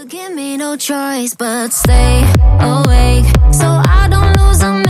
Give me no choice but stay awake so I don't lose a